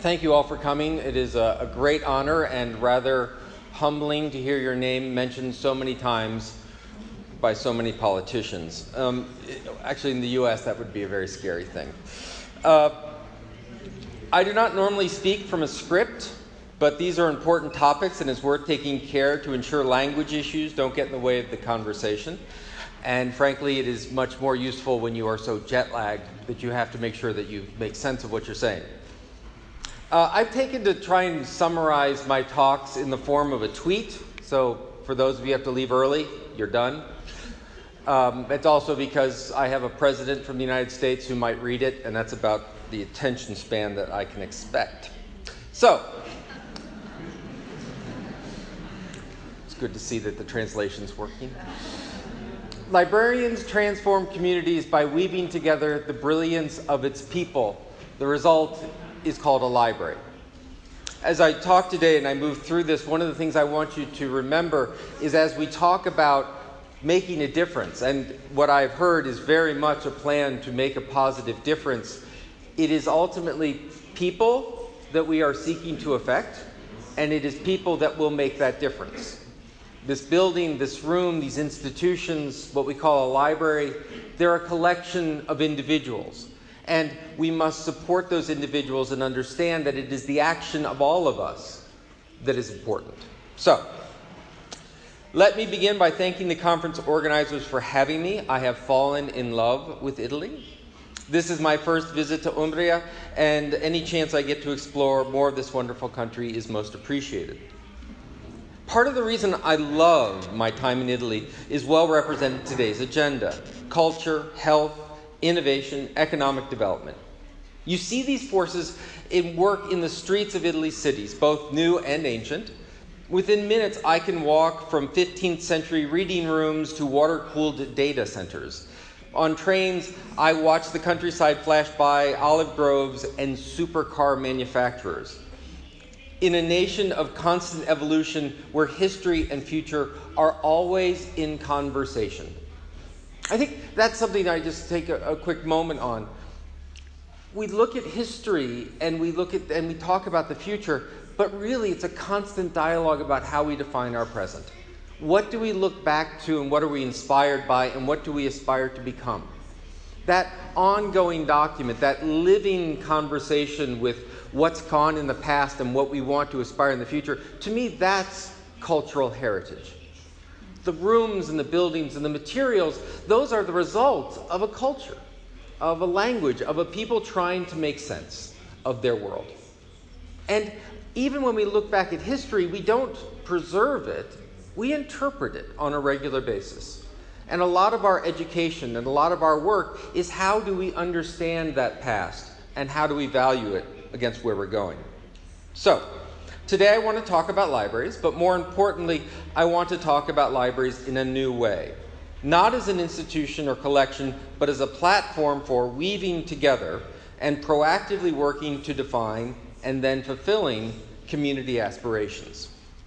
Thank you all for coming. It is a great honor and rather humbling to hear your name mentioned so many times by so many politicians. Actually, in the U.S., that would be a very scary thing. I do not normally speak from a script, but these are important topics and it's worth taking care to ensure language issues don't get in the way of the conversation. And frankly, it is much more useful when you are so jet-lagged that you have to make sure that you make sense of what you're saying. I've taken to try and summarize my talks in the form of a tweet. So for those of you who have to leave early, you're done. It's also because I have a president from the United States who might read it, and that's about the attention span that I can expect. So it's good to see that the translation's working. Librarians transform communities by weaving together the brilliance of its people. The result is called a library. As I talk today and I move through this, one of the things I want you to remember is as we talk about making a difference, and what I've heard is very much a plan to make a positive difference, it is ultimately people that we are seeking to affect, and it is people that will make that difference. This building, this room, these institutions, what we call a library, they're a collection of individuals. And we must support those individuals and understand that it is the action of all of us that is important. So, let me begin by thanking the conference organizers for having me. I have fallen in love with Italy. This is my first visit to Umbria, and any chance I get to explore more of this wonderful country is most appreciated. Part of the reason I love my time in Italy is well represented in today's agenda: culture, health, innovation, economic development. You see these forces in work in the streets of Italy's cities, both new and ancient. Within minutes, I can walk from 15th century reading rooms to water-cooled data centers. On trains, I watch the countryside flash by olive groves and supercar manufacturers. In a nation of constant evolution where history and future are always in conversation. I think that's something I just take a quick moment on. We look at history and we talk about the future, but really it's a constant dialogue about how we define our present. What do we look back to and what are we inspired by and what do we aspire to become? That ongoing document, that living conversation with what's gone in the past and what we want to aspire in the future, to me that's cultural heritage. The rooms and the buildings and the materials, those are the results of a culture, of a language, of a people trying to make sense of their world. And even when we look back at history, we don't preserve it, we interpret it on a regular basis. And a lot of our education and a lot of our work is how do we understand that past and how do we value it against where we're going. So, today I want to talk about libraries, but more importantly, I want to talk about libraries in a new way. Not as an institution or collection, but as a platform for weaving together and proactively working to define and then fulfilling community aspirations.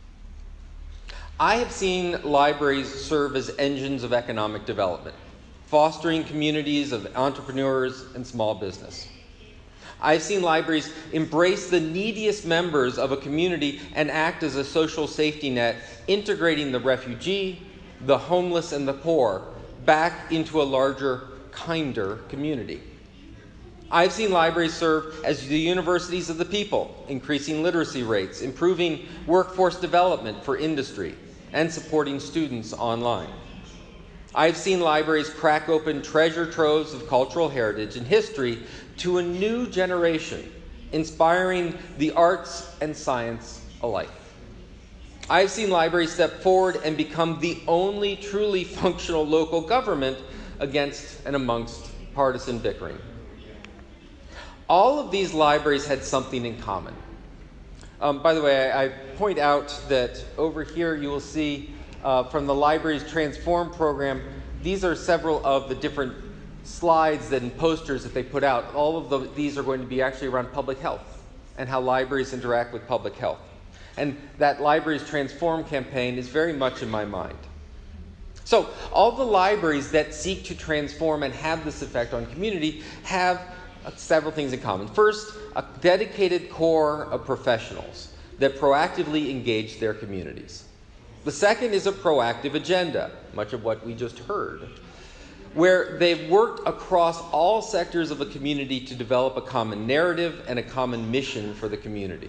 I have seen libraries serve as engines of economic development, fostering communities of entrepreneurs and small business. I've seen libraries embrace the neediest members of a community and act as a social safety net, integrating the refugee, the homeless, and the poor back into a larger, kinder community. I've seen libraries serve as the universities of the people, increasing literacy rates, improving workforce development for industry, and supporting students online. I've seen libraries crack open treasure troves of cultural heritage and history to a new generation, inspiring the arts and science alike. I've seen libraries step forward and become the only truly functional local government against and amongst partisan bickering. All of these libraries had something in common. By the way, I point out that over here you will see from the Libraries Transform program, these are several of the different slides and posters that they put out. All of these are going to be actually around public health and how libraries interact with public health. And that Libraries Transform campaign is very much in my mind. So all the libraries that seek to transform and have this effect on community have several things in common. First, a dedicated core of professionals that proactively engage their communities. The second is a proactive agenda, much of what we just heard, where they've worked across all sectors of a community to develop a common narrative and a common mission for the community.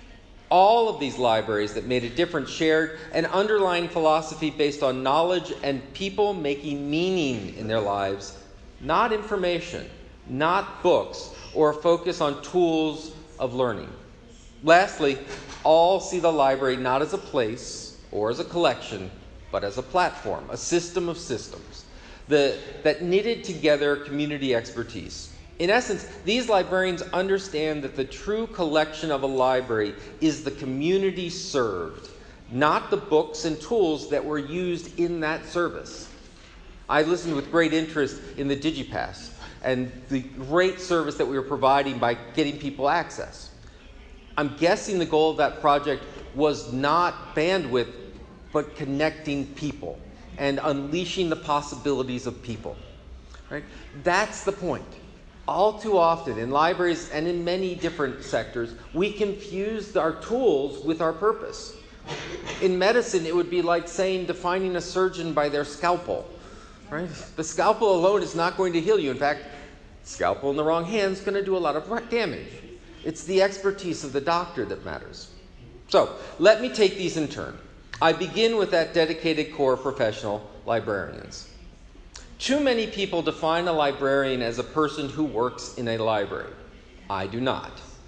All of these libraries that made a difference shared an underlying philosophy based on knowledge and people making meaning in their lives, not information, not books, or a focus on tools of learning. Lastly, all see the library not as a place or as a collection, but as a platform, a system of systems that knitted together community expertise. In essence, these librarians understand that the true collection of a library is the community served, not the books and tools that were used in that service. I listened with great interest in the DigiPass and the great service that we were providing by getting people access. I'm guessing the goal of that project was not bandwidth, but connecting people and unleashing the possibilities of people. Right? That's the point. All too often in libraries and in many different sectors, we confuse our tools with our purpose. In medicine, it would be like defining a surgeon by their scalpel. Right? The scalpel alone is not going to heal you. In fact, scalpel in the wrong hand is going to do a lot of damage. It's the expertise of the doctor that matters. So, let me take these in turn. I begin with that dedicated core of professional librarians. Too many people define a librarian as a person who works in a library. I do not.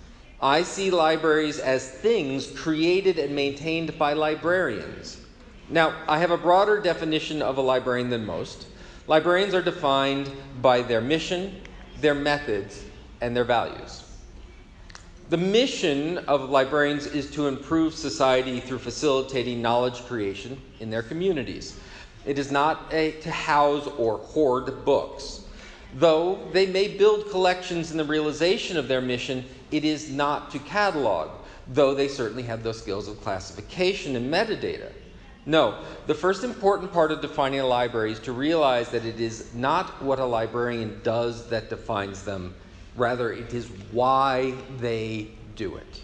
I see libraries as things created and maintained by librarians. Now, I have a broader definition of a librarian than most. Librarians are defined by their mission, their methods, and their values. The mission of librarians is to improve society through facilitating knowledge creation in their communities. It is not to house or hoard books. Though they may build collections in the realization of their mission, it is not to catalog, though they certainly have those skills of classification and metadata. No, the first important part of defining a library is to realize that it is not what a librarian does that defines them. Rather, it is why they do it.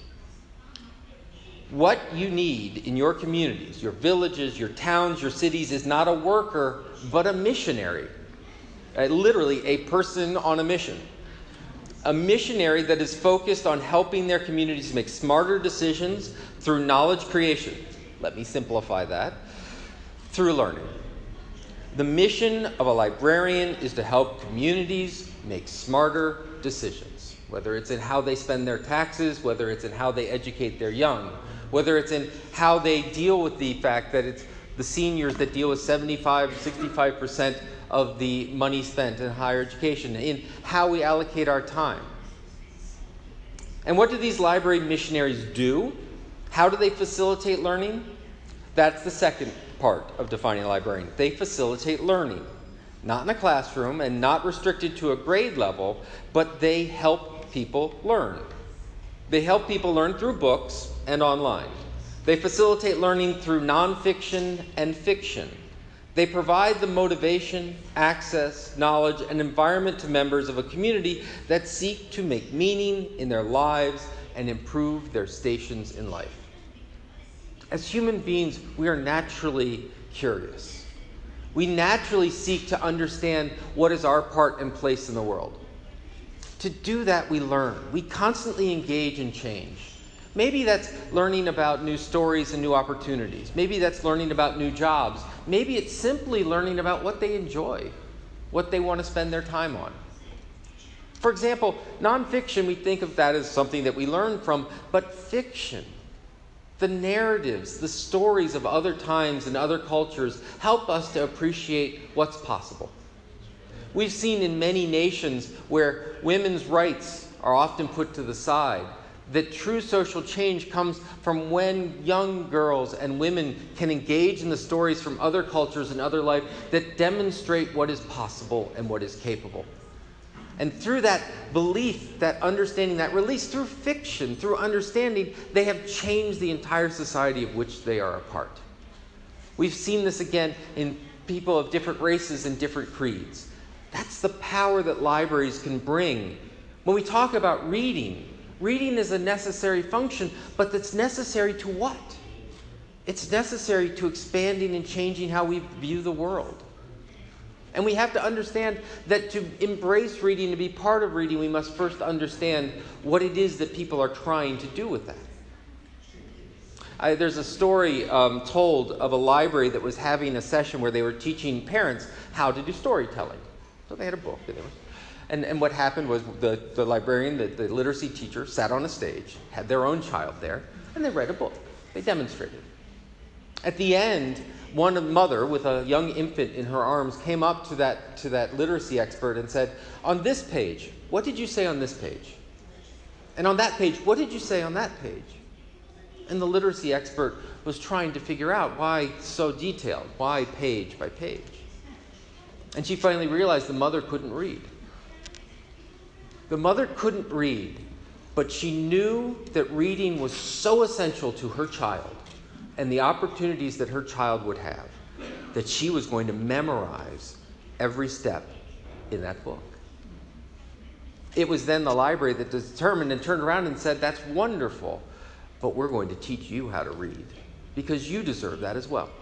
What you need in your communities, your villages, your towns, your cities is not a worker, but a missionary. Literally, a person on a mission. A missionary that is focused on helping their communities make smarter decisions through knowledge creation. Let me simplify that. Through learning. The mission of a librarian is to help communities make smarter decisions, whether it's in how they spend their taxes, whether it's in how they educate their young, whether it's in how they deal with the fact that it's the seniors that deal with 65% of the money spent in higher education, in how we allocate our time. And what do these library missionaries do? How do they facilitate learning? That's the second part of defining a librarian. They facilitate learning. Not in a classroom and not restricted to a grade level, but they help people learn. They help people learn through books and online. They facilitate learning through nonfiction and fiction. They provide the motivation, access, knowledge, and environment to members of a community that seek to make meaning in their lives and improve their stations in life. As human beings, we are naturally curious. We naturally seek to understand what is our part and place in the world. To do that, we learn. We constantly engage in change. Maybe that's learning about new stories and new opportunities. Maybe that's learning about new jobs. Maybe it's simply learning about what they enjoy, what they want to spend their time on. For example, nonfiction, we think of that as something that we learn from, but fiction, the narratives, the stories of other times and other cultures help us to appreciate what's possible. We've seen in many nations where women's rights are often put to the side, that true social change comes from when young girls and women can engage in the stories from other cultures and other life that demonstrate what is possible and what is capable. And through that belief, that understanding, that release, through fiction, through understanding, they have changed the entire society of which they are a part. We've seen this again in people of different races and different creeds. That's the power that libraries can bring When we talk about reading, reading is a necessary function, but it's necessary to what? It's necessary to expanding and changing how we view the world. And we have to understand that to embrace reading, to be part of reading, we must first understand what it is that people are trying to do with that. There's a story told of a library that was having a session where they were teaching parents how to do storytelling. So they had a book. And what happened was the librarian, the literacy teacher, sat on a stage, had their own child there, and they read a book. They demonstrated. At the end, one mother with a young infant in her arms came up to that literacy expert and said, "On this page, what did you say on this page? And on that page, what did you say on that page?" And the literacy expert was trying to figure out why so detailed, why page by page. And she finally realized the mother couldn't read. The mother couldn't read, but she knew that reading was so essential to her child and the opportunities that her child would have, that she was going to memorize every step in that book. It was then the library that determined and turned around and said, "That's wonderful, but we're going to teach you how to read because you deserve that as well."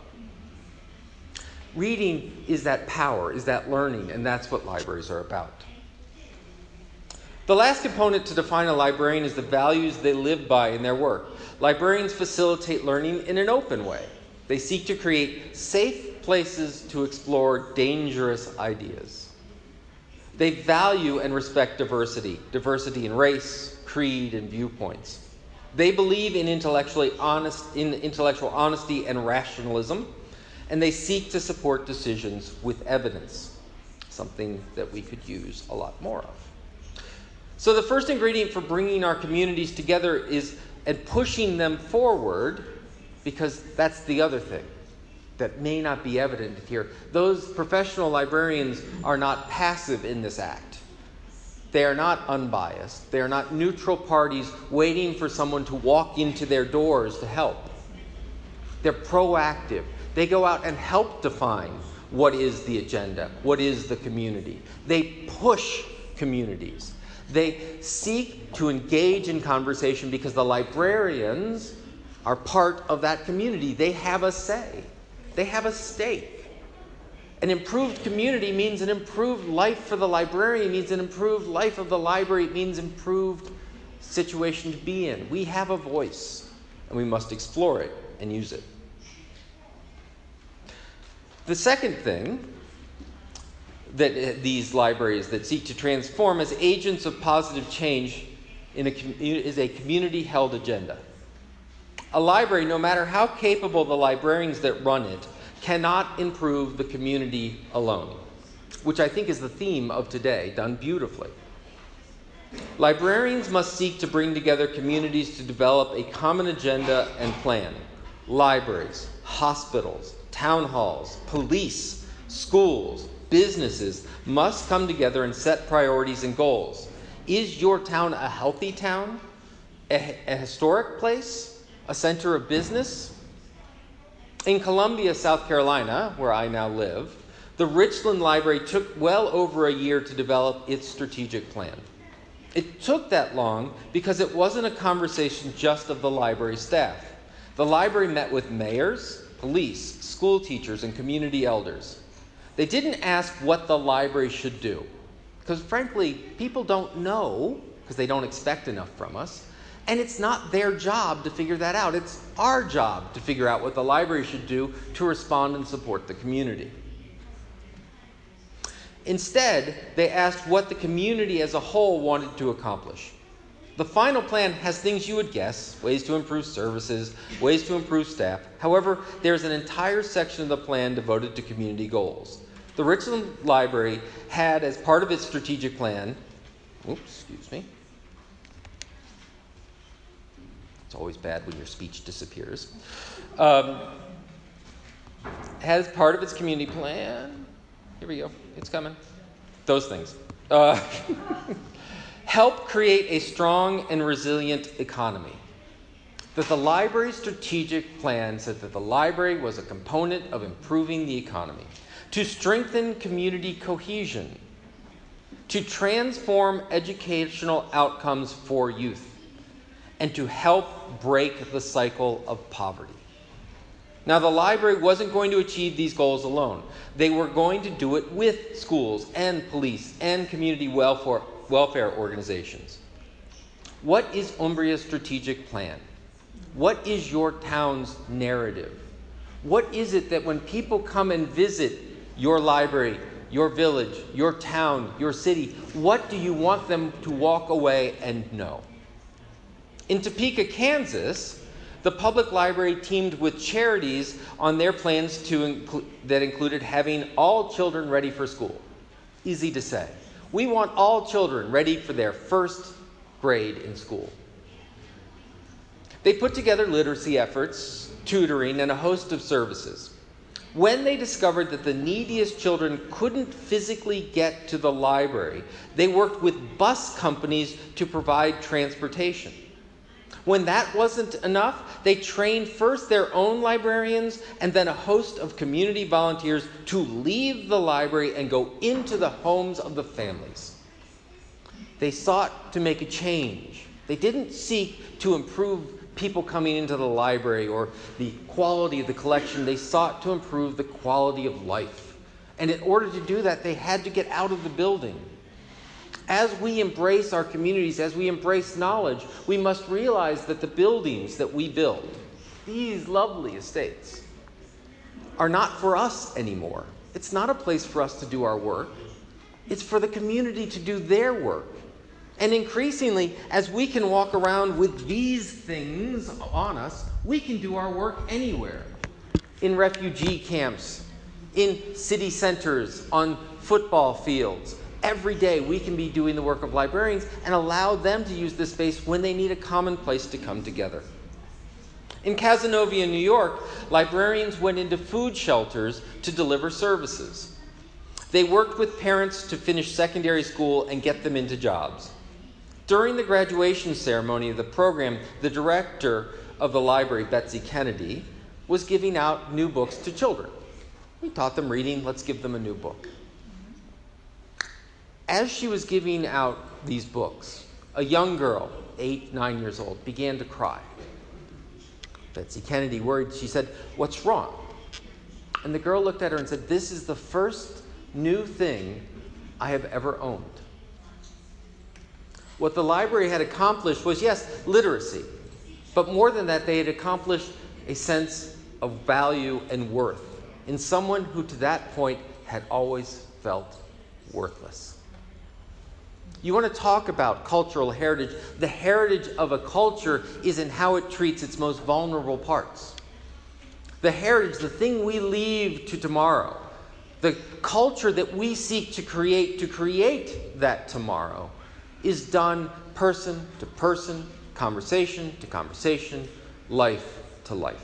Reading is that power, is that learning, and that's what libraries are about. The last component to define a librarian is the values they live by in their work. Librarians facilitate learning in an open way. They seek to create safe places to explore dangerous ideas. They value and respect diversity in race, creed, and viewpoints. They believe in intellectual honesty and rationalism, and they seek to support decisions with evidence, something that we could use a lot more of. So the first ingredient for bringing our communities together is and pushing them forward, because that's the other thing that may not be evident here. Those professional librarians are not passive in this act. They are not unbiased. They are not neutral parties waiting for someone to walk into their doors to help. They're proactive. They go out and help define what is the agenda, what is the community. They push communities. They seek to engage in conversation because the librarians are part of that community. They have a say. They have a stake. An improved community means an improved life for the librarian, means an improved life of the library, it means improved situation to be in. We have a voice, and we must explore it and use it. The second thing that these libraries that seek to transform as agents of positive change is a community-held agenda. A library, no matter how capable the librarians that run it, cannot improve the community alone, which I think is the theme of today, done beautifully. Librarians must seek to bring together communities to develop a common agenda and plan. Libraries, hospitals, town halls, police, schools, businesses must come together and set priorities and goals. Is your town a healthy town? A historic place? A center of business? In Columbia, South Carolina, where I now live, the Richland Library took well over a year to develop its strategic plan. It took that long because it wasn't a conversation just of the library staff. The library met with mayors, police, school teachers, and community elders. They didn't ask what the library should do, because frankly, people don't know, because they don't expect enough from us, and it's not their job to figure that out. It's our job to figure out what the library should do to respond and support the community. Instead, they asked what the community as a whole wanted to accomplish. The final plan has things you would guess, ways to improve services, ways to improve staff. However, there's an entire section of the plan devoted to community goals. The Richland Library had, as part of its strategic plan, it's always bad when your speech disappears, has part of its community plan, here we go, it's coming, those things, help create a strong and resilient economy. That the library's strategic plan said that the library was a component of improving the economy, to strengthen community cohesion, to transform educational outcomes for youth, and to help break the cycle of poverty. Now, the library wasn't going to achieve these goals alone. They were going to do it with schools and police and community welfare organizations. What is Umbria's strategic plan? What is your town's narrative? What is it that when people come and visit your library, your village, your town, your city, what do you want them to walk away and know? In Topeka, Kansas, the public library teamed with charities on their plans that included having all children ready for school. Easy to say. We want all children ready for their first grade in school. They put together literacy efforts, tutoring, and a host of services. When they discovered that the neediest children couldn't physically get to the library, they worked with bus companies to provide transportation. When that wasn't enough, they trained first their own librarians and then a host of community volunteers to leave the library and go into the homes of the families. They sought to make a change. They didn't seek to improve people coming into the library or the quality of the collection. They sought to improve the quality of life. And in order to do that, they had to get out of the building. As we embrace our communities, as we embrace knowledge, we must realize that the buildings that we build, these lovely estates, are not for us anymore. It's not a place for us to do our work. It's for the community to do their work. And increasingly, as we can walk around with these things on us, we can do our work anywhere. In refugee camps, in city centers, on football fields. Every day we can be doing the work of librarians and allow them to use this space when they need a common place to come together. In Casanova, New York, librarians went into food shelters to deliver services. They worked with parents to finish secondary school and get them into jobs. During the graduation ceremony of the program, the director of the library, Betsy Kennedy, was giving out new books to children. We taught them reading, let's give them a new book. As she was giving out these books, a young girl, 8, 9 years old, began to cry. Betsy Kennedy, worried, she said, "What's wrong?" And the girl looked at her and said, "This is the first new thing I have ever owned." What the library had accomplished was, yes, literacy. But more than that, they had accomplished a sense of value and worth in someone who to that point had always felt worthless. You want to talk about cultural heritage. The heritage of a culture is in how it treats its most vulnerable parts. The heritage, the thing we leave to tomorrow, the culture that we seek to create that tomorrow, is done person to person, conversation to conversation, life to life.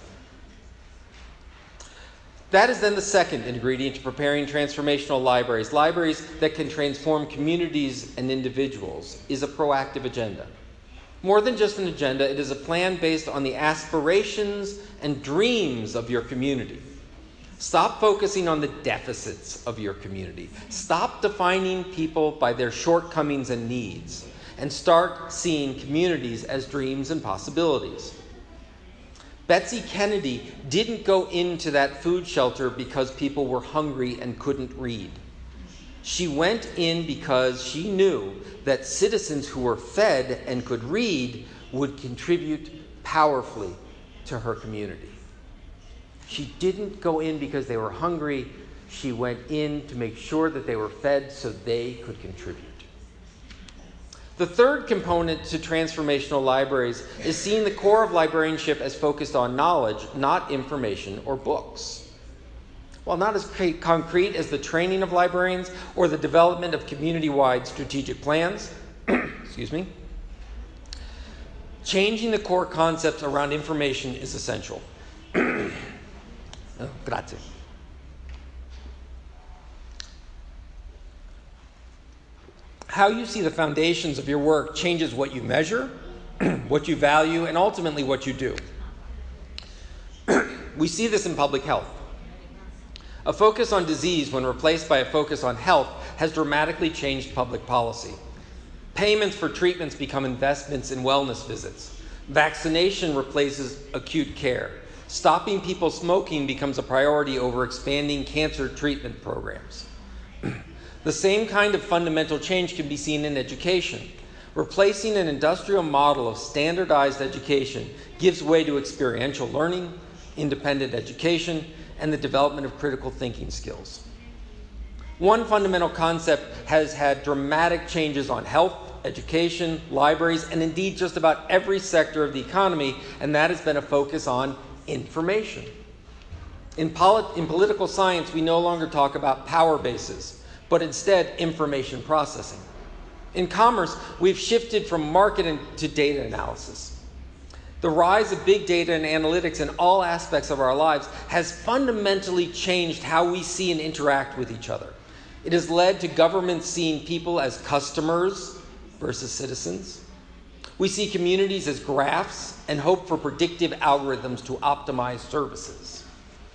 That is then the second ingredient to preparing transformational libraries. Libraries that can transform communities and individuals is a proactive agenda. More than just an agenda, it is a plan based on the aspirations and dreams of your community. Stop focusing on the deficits of your community. Stop defining people by their shortcomings and needs, and start seeing communities as dreams and possibilities. Betsy Kennedy didn't go into that food shelter because people were hungry and couldn't read. She went in because she knew that citizens who were fed and could read would contribute powerfully to her community. She didn't go in because they were hungry. She went in to make sure that they were fed so they could contribute. The third component to transformational libraries is seeing the core of librarianship as focused on knowledge, not information or books. While not as concrete as the training of librarians or the development of community-wide strategic plans, changing the core concepts around information is essential. Grazie. How you see the foundations of your work changes what you measure, what you value, and ultimately what you do. We see this in public health. A focus on disease, when replaced by a focus on health, has dramatically changed public policy. Payments for treatments become investments in wellness visits. Vaccination replaces acute care. Stopping people smoking becomes a priority over expanding cancer treatment programs. The same kind of fundamental change can be seen in education. Replacing an industrial model of standardized education gives way to experiential learning, independent education, and the development of critical thinking skills. One fundamental concept has had dramatic changes on health, education, libraries, and indeed just about every sector of the economy, and that has been a focus on information. In political science, we no longer talk about power bases, but instead information processing. In commerce, we've shifted from marketing to data analysis. The rise of big data and analytics in all aspects of our lives has fundamentally changed how we see and interact with each other. It has led to governments seeing people as customers versus citizens. We see communities as graphs and hope for predictive algorithms to optimize services.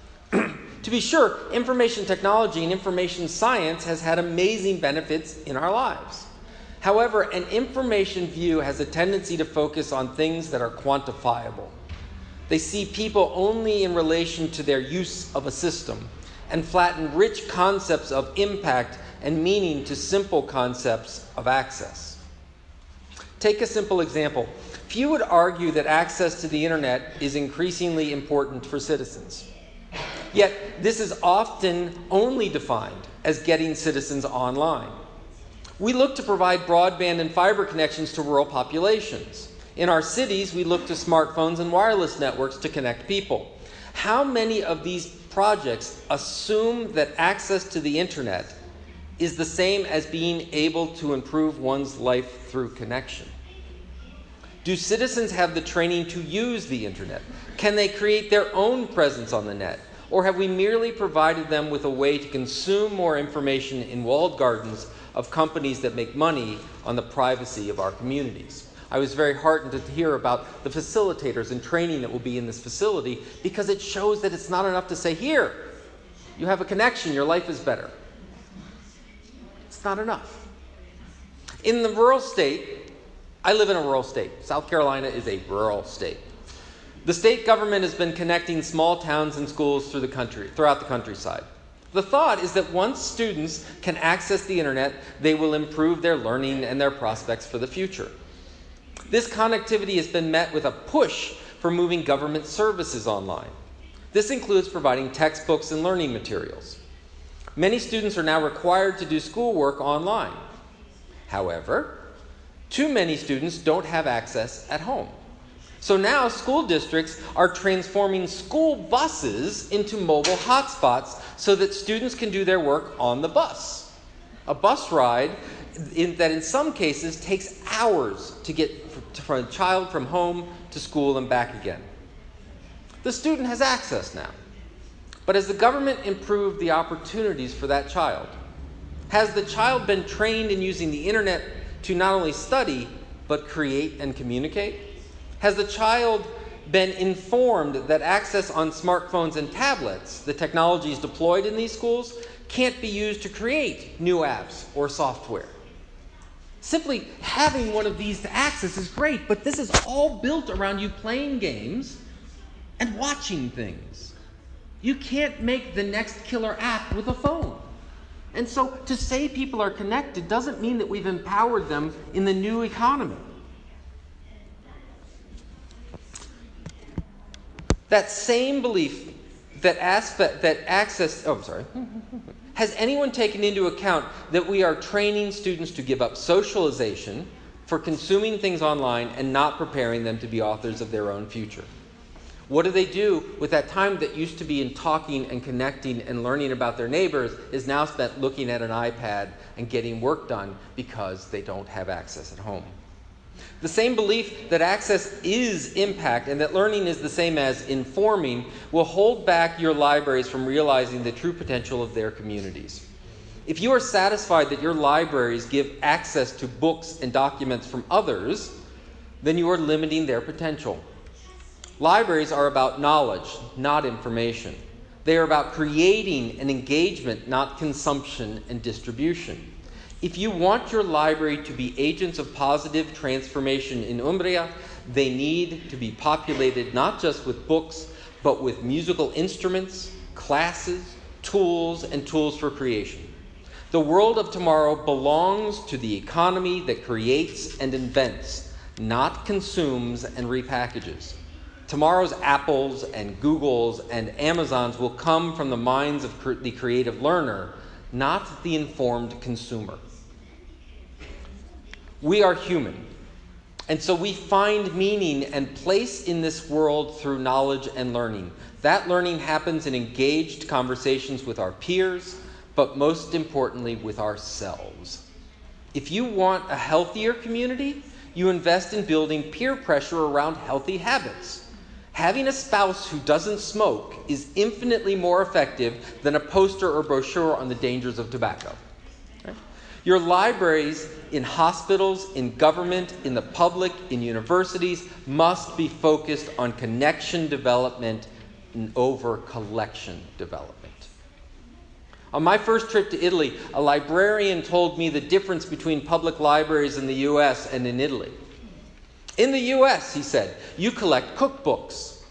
To be sure, information technology and information science has had amazing benefits in our lives. However, an information view has a tendency to focus on things that are quantifiable. They see people only in relation to their use of a system and flatten rich concepts of impact and meaning to simple concepts of access. Take a simple example. Few would argue that access to the internet is increasingly important for citizens. Yet, this is often only defined as getting citizens online. We look to provide broadband and fiber connections to rural populations. In our cities, we look to smartphones and wireless networks to connect people. How many of these projects assume that access to the internet is the same as being able to improve one's life through connection? Do citizens have the training to use the internet? Can they create their own presence on the net? Or have we merely provided them with a way to consume more information in walled gardens of companies that make money on the privacy of our communities? I was very heartened to hear about the facilitators and training that will be in this facility, because it shows that it's not enough to say, here, you have a connection, your life is better. It's not enough. In the rural state, I live in a rural state. South Carolina is a rural state. The state government has been connecting small towns and schools throughout the countryside. The thought is that once students can access the internet, they will improve their learning and their prospects for the future. This connectivity has been met with a push for moving government services online. This includes providing textbooks and learning materials. Many students are now required to do schoolwork online. However, too many students don't have access at home. So now school districts are transforming school buses into mobile hotspots so that students can do their work on the bus. A bus ride that in some cases takes hours to get for a child from home to school and back again. The student has access now. But has the government improved the opportunities for that child? Has the child been trained in using the internet to not only study, but create and communicate? Has the child been informed that access on smartphones and tablets, the technologies deployed in these schools, can't be used to create new apps or software? Simply having one of these to access is great, but this is all built around you playing games and watching things. You can't make the next killer app with a phone. And so to say people are connected doesn't mean that we've empowered them in the new economy. That same belief has anyone taken into account that we are training students to give up socialization for consuming things online and not preparing them to be authors of their own future? What do they do with that time that used to be in talking and connecting and learning about their neighbors is now spent looking at an iPad and getting work done because they don't have access at home? The same belief that access is impact and that learning is the same as informing will hold back your libraries from realizing the true potential of their communities. If you are satisfied that your libraries give access to books and documents from others, then you are limiting their potential. Libraries are about knowledge, not information. They are about creating an engagement, not consumption and distribution. If you want your library to be agents of positive transformation in Umbria, they need to be populated not just with books, but with musical instruments, classes, tools, and tools for creation. The world of tomorrow belongs to the economy that creates and invents, not consumes and repackages. Tomorrow's Apples and Googles and Amazons will come from the minds of the creative learner, not the informed consumer. We are human, and so we find meaning and place in this world through knowledge and learning. That learning happens in engaged conversations with our peers, but most importantly with ourselves. If you want a healthier community, you invest in building peer pressure around healthy habits. Having a spouse who doesn't smoke is infinitely more effective than a poster or brochure on the dangers of tobacco. Right? Your libraries in hospitals, in government, in the public, in universities must be focused on connection development and over collection development. On my first trip to Italy, a librarian told me the difference between public libraries in the U.S. and in Italy. In the U.S., he said, you collect cookbooks.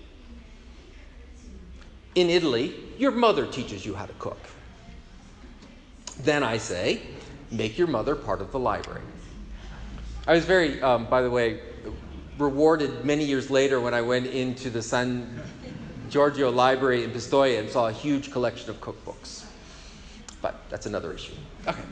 In Italy, your mother teaches you how to cook. Then I say, make your mother part of the library. I was very, by the way, rewarded many years later when I went into the San Giorgio Library in Pistoia and saw a huge collection of cookbooks. But that's another issue. Okay.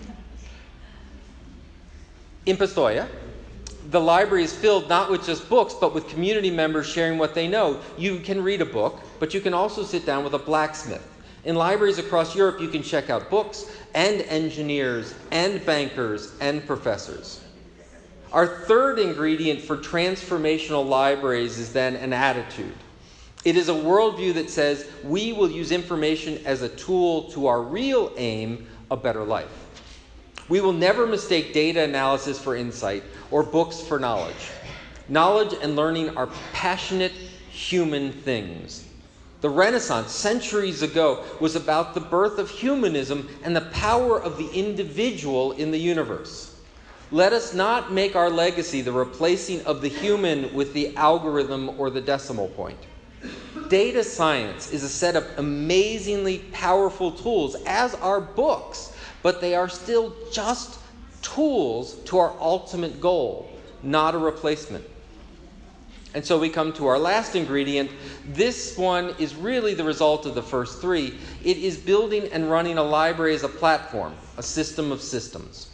In Pistoia, the library is filled not with just books, but with community members sharing what they know. You can read a book, but you can also sit down with a blacksmith. In libraries across Europe, you can check out books and engineers and bankers and professors. Our third ingredient for transformational libraries is then an attitude. It is a worldview that says we will use information as a tool to our real aim, a better life. We will never mistake data analysis for insight or books for knowledge. Knowledge and learning are passionate human things. The Renaissance, centuries ago, was about the birth of humanism and the power of the individual in the universe. Let us not make our legacy the replacing of the human with the algorithm or the decimal point. Data science is a set of amazingly powerful tools, as are books, but they are still just tools to our ultimate goal, not a replacement. And so we come to our last ingredient. This one is really the result of the first three. It is building and running a library as a platform, a system of systems.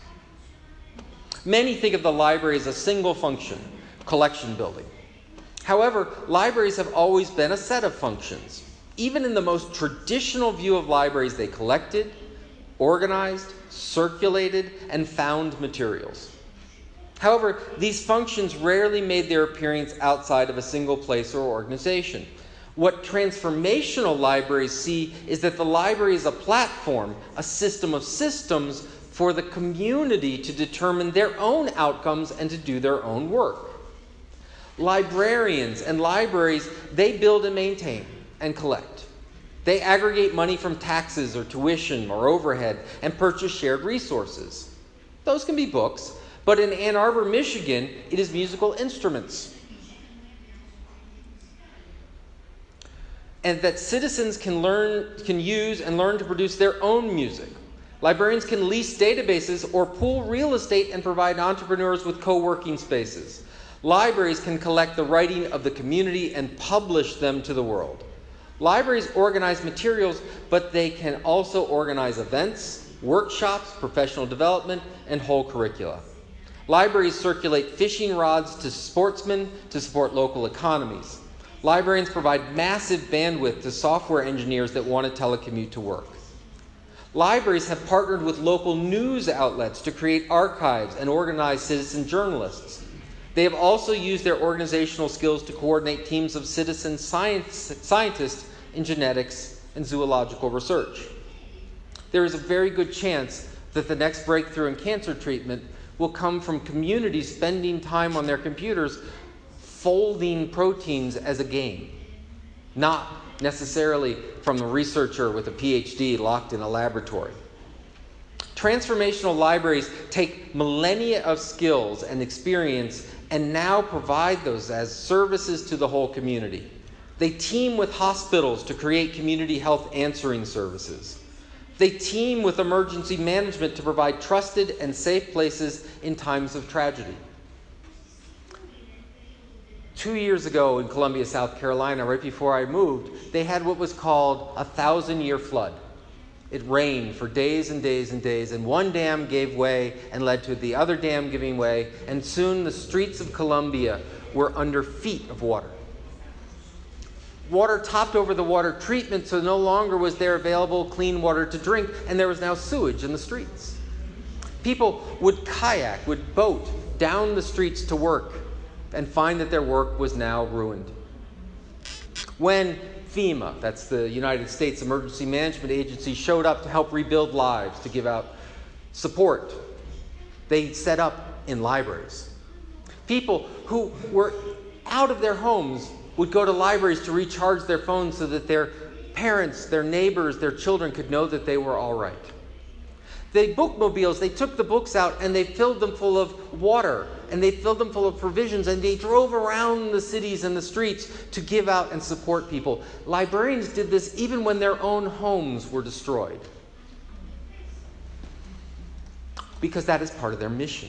Many think of the library as a single function, collection building. However, libraries have always been a set of functions. Even in the most traditional view of libraries, they collected, organized, circulated, and found materials. However, these functions rarely made their appearance outside of a single place or organization. What transformational libraries see is that the library is a platform, a system of systems for the community to determine their own outcomes and to do their own work. Librarians and libraries, they build and maintain and collect. They aggregate money from taxes or tuition or overhead and purchase shared resources. Those can be books, but in Ann Arbor, Michigan, it is musical instruments. And that citizens can use and learn to produce their own music. Librarians can lease databases or pool real estate and provide entrepreneurs with co-working spaces. Libraries can collect the writing of the community and publish them to the world. Libraries organize materials, but they can also organize events, workshops, professional development, and whole curricula. Libraries circulate fishing rods to sportsmen to support local economies. Librarians provide massive bandwidth to software engineers that want to telecommute to work. Libraries have partnered with local news outlets to create archives and organize citizen journalists. They have also used their organizational skills to coordinate teams of citizen scientists in genetics and zoological research. There is a very good chance that the next breakthrough in cancer treatment will come from communities spending time on their computers folding proteins as a game. not necessarily from a researcher with a PhD locked in a laboratory. Transformational libraries take millennia of skills and experience and now provide those as services to the whole community. They team with hospitals to create community health answering services. They team with emergency management to provide trusted and safe places in times of tragedy. 2 years ago in Columbia, South Carolina, right before I moved, they had what was called a 1,000-year flood. It rained for days and days and days, and one dam gave way and led to the other dam giving way, and soon the streets of Columbia were under feet of water. Water topped over the water treatment, so no longer was there available clean water to drink, and there was now sewage in the streets. People would kayak, would boat down the streets to work, and find that their work was now ruined. When FEMA, that's the United States Emergency Management Agency, showed up to help rebuild lives, to give out support, they set up in libraries. People who were out of their homes would go to libraries to recharge their phones so that their parents, their neighbors, their children could know that they were all right. They bookmobiles, they took the books out and they filled them full of water and they filled them full of provisions and they drove around the cities and the streets to give out and support people. Librarians did this even when their own homes were destroyed, because that is part of their mission.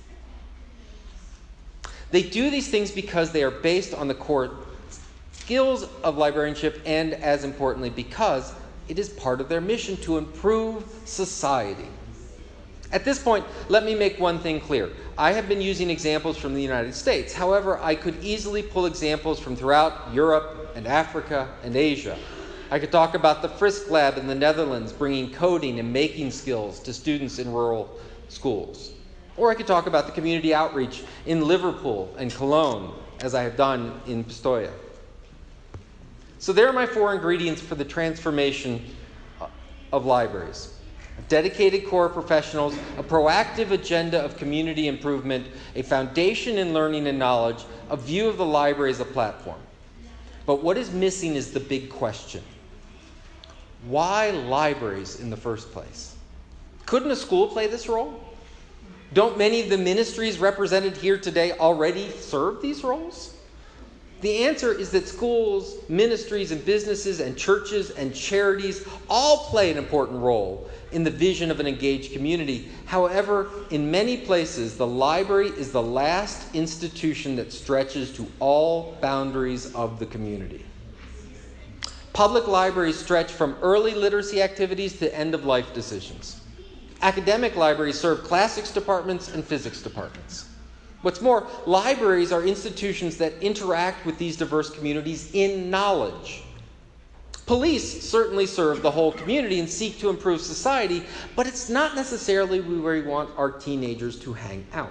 They do these things because they are based on the core skills of librarianship and, as importantly, because it is part of their mission to improve society. At this point, let me make one thing clear. I have been using examples from the United States. However, I could easily pull examples from throughout Europe and Africa and Asia. I could talk about the Frisk Lab in the Netherlands bringing coding and making skills to students in rural schools. Or I could talk about the community outreach in Liverpool and Cologne, as I have done in Pistoia. So there are my 4 ingredients for the transformation of libraries. Dedicated core professionals, a proactive agenda of community improvement, a foundation in learning and knowledge, a view of the library as a platform. But what is missing is the big question. Why libraries in the first place? Couldn't a school play this role? Don't many of the ministries represented here today already serve these roles? The answer is that schools, ministries, and businesses, and churches, and charities all play an important role in the vision of an engaged community. However, in many places, the library is the last institution that stretches to all boundaries of the community. Public libraries stretch from early literacy activities to end-of-life decisions. Academic libraries serve classics departments and physics departments. What's more, libraries are institutions that interact with these diverse communities in knowledge. Police certainly serve the whole community and seek to improve society, but it's not necessarily where we want our teenagers to hang out.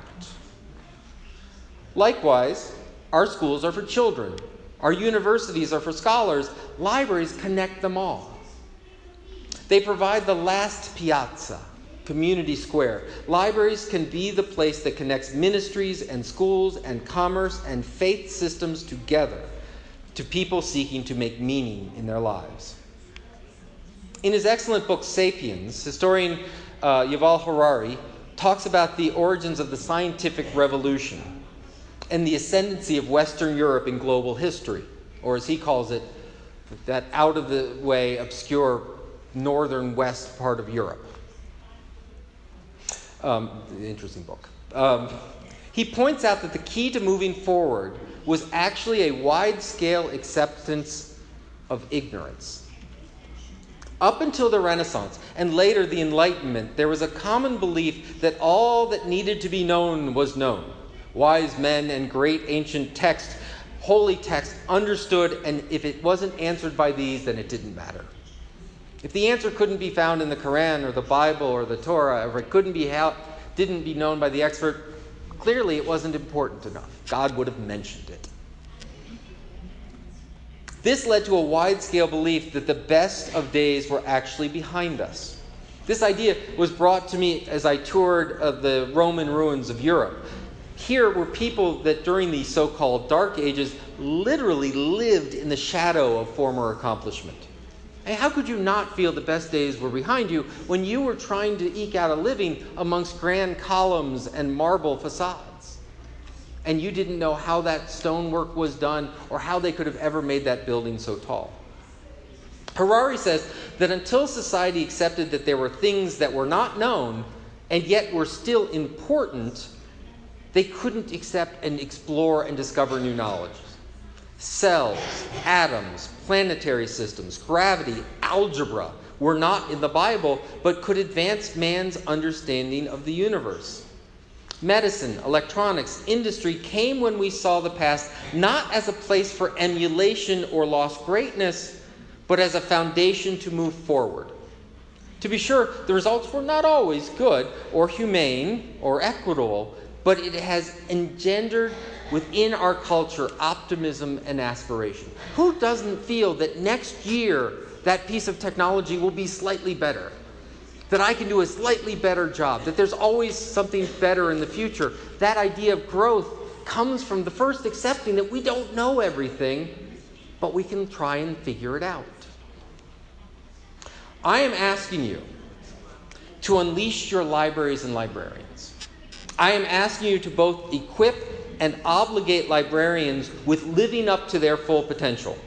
Likewise, our schools are for children. Our universities are for scholars. Libraries connect them all. They provide the last piazza, community square. Libraries can be the place that connects ministries and schools and commerce and faith systems together to people seeking to make meaning in their lives. In his excellent book, Sapiens, historian Yuval Harari talks about the origins of the scientific revolution and the ascendancy of Western Europe in global history, or as he calls it, that out-of-the-way, obscure northern west part of Europe. Interesting book. He points out that the key to moving forward was actually a wide-scale acceptance of ignorance. Up until the Renaissance and later the Enlightenment, there was a common belief that all that needed to be known was known. Wise men and great ancient texts, holy texts, understood, and if it wasn't answered by these, then it didn't matter. If the answer couldn't be found in the Quran or the Bible or the Torah, or it didn't be known by the expert, clearly it wasn't important enough. God would have mentioned it. This led to a wide-scale belief that the best of days were actually behind us. This idea was brought to me as I toured the Roman ruins of Europe. Here were people that during the so-called Dark Ages literally lived in the shadow of former accomplishment. And how could you not feel the best days were behind you when you were trying to eke out a living amongst grand columns and marble facades? And you didn't know how that stonework was done or how they could have ever made that building so tall. Harari says that until society accepted that there were things that were not known and yet were still important, they couldn't accept and explore and discover new knowledge. Cells, atoms, planetary systems, gravity, algebra were not in the Bible, but could advance man's understanding of the universe. Medicine, electronics, industry came when we saw the past not as a place for emulation or lost greatness, but as a foundation to move forward. To be sure, the results were not always good or humane or equitable, but it has engendered within our culture optimism and aspiration. Who doesn't feel that next year that piece of technology will be slightly better? That I can do a slightly better job? That there's always something better in the future? That idea of growth comes from the first accepting that we don't know everything, but we can try and figure it out. I am asking you to unleash your libraries and librarians. I am asking you to both equip and obligate librarians with living up to their full potential.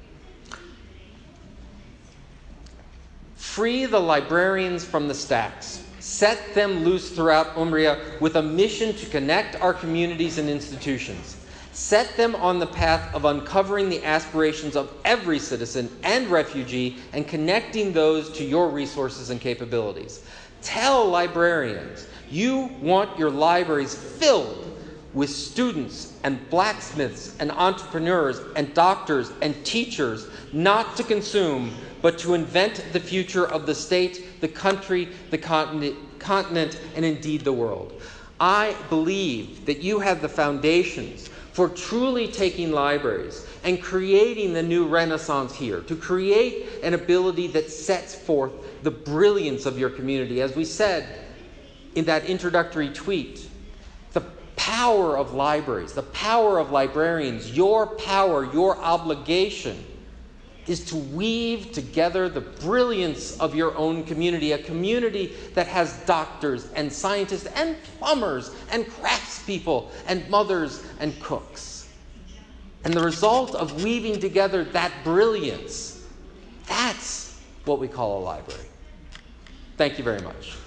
Free the librarians from the stacks. Set them loose throughout Umbria with a mission to connect our communities and institutions. Set them on the path of uncovering the aspirations of every citizen and refugee and connecting those to your resources and capabilities. Tell librarians you want your libraries filled with students and blacksmiths and entrepreneurs and doctors and teachers, not to consume, but to invent the future of the state, the country, the continent, and indeed the world. I believe that you have the foundations for truly taking libraries and creating the new Renaissance here, to create an ability that sets forth the brilliance of your community. As we said in that introductory tweet, the power of libraries, the power of librarians, your power, your obligation is to weave together the brilliance of your own community, a community that has doctors and scientists and plumbers and craftspeople and mothers and cooks. And the result of weaving together that brilliance, that's what we call a library. Thank you very much.